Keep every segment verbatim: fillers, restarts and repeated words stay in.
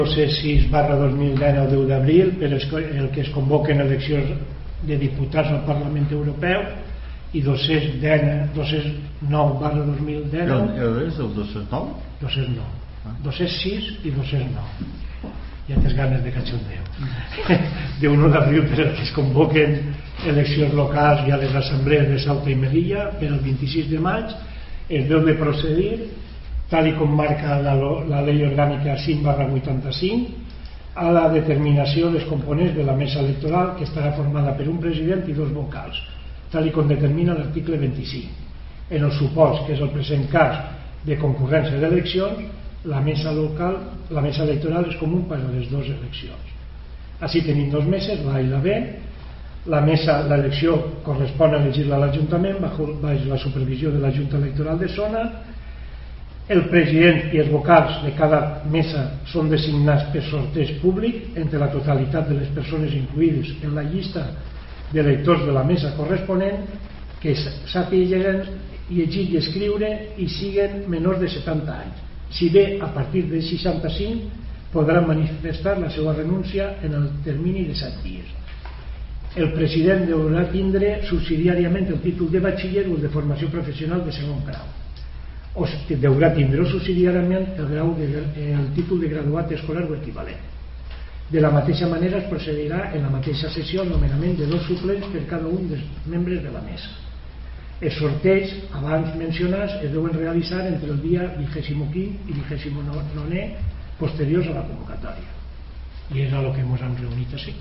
dos cents sis barra dos mil dinou deu d'abril per el que es convoquen eleccions de diputats al Parlament Europeu i dos cents nou barra dos mil dinou és el dos cents nou? dos cents nou, dos cents sis i dos cents nou. Ja tens ganes de cachondeo. d'un d'abril per el que es convoquen eleccions locals i a les assemblees de Ceuta i Melilla per el vint-i-sis de maig. Es deu de procedir tal i com marca la, la Llei Orgànica cinc barra vuitanta-cinc a la determinació dels components de la mesa electoral, que estarà formada per un president i dos vocals, tal i com determina l'article vint-i-cinc. En el supòs, que és el present cas de concurrència d'eleccions, la mesa local, la mesa electoral és comú per a les dues eleccions. Així tenim dos meses, l'A i la B. La mesa, l'elecció correspon a elegir-la a l'Ajuntament bajo la supervisió de la Junta Electoral de Zona. El president i els vocals de cada mesa són designats per sorteig públic entre la totalitat de les persones incluïdes en la llista d'electors de la mesa corresponent que sàpiguen llegir i escriure i siguen menors de setanta anys. Si bé a partir de seixanta-cinc podran manifestar la seva renúncia en el termini de set dies. El president deurà tindre subsidiàriament el títol de batxiller o de formació professional de segon grau. O deurà tindre subsidiàriament el, grau de, el títol de graduat escolar o equivalent. De la mateixa manera es procedirà en la mateixa sessió al nomenament de dos suplents per cada un dels membres de la mesa. Els sorteig abans mencionats es deuen realitzar entre el dia vigésimo-quinze i vigésimo-novè posteriors a la convocatòria. I és a lo que ens hem reunit així.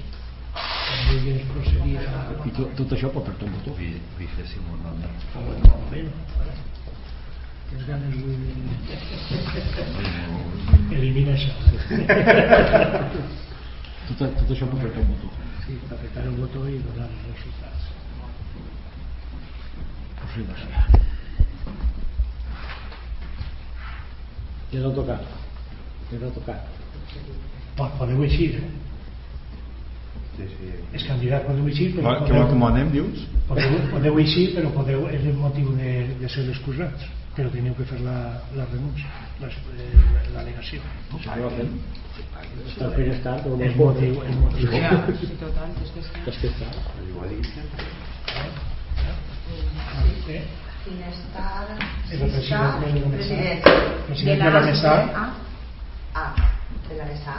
A... I tot, tot això pot per tot botó? vigésimo-novè. No, bé, tens ganes de... Elimina això. tot, tot això pot per tot botó? Sí, per apretar el botó i donar els resultats. Possible, sí. Ja no ha tocat. Ja no ha tocat. Podeu eixir, eh? Sí, sí. Els candidats podeu eixir, però podeu, podeu, com anem, dius? Podeu, podeu eixir, però podeu, és el motiu de, de ser excusats, però teniu que fer la, la renúncia, l'al·legació. No, no la fem. Està fent estar, però no és motiu. És motiu. Sí, total, és que està. És que està. Finestar, és el president de la mesa. President de la mesa. Ah, de la mesa.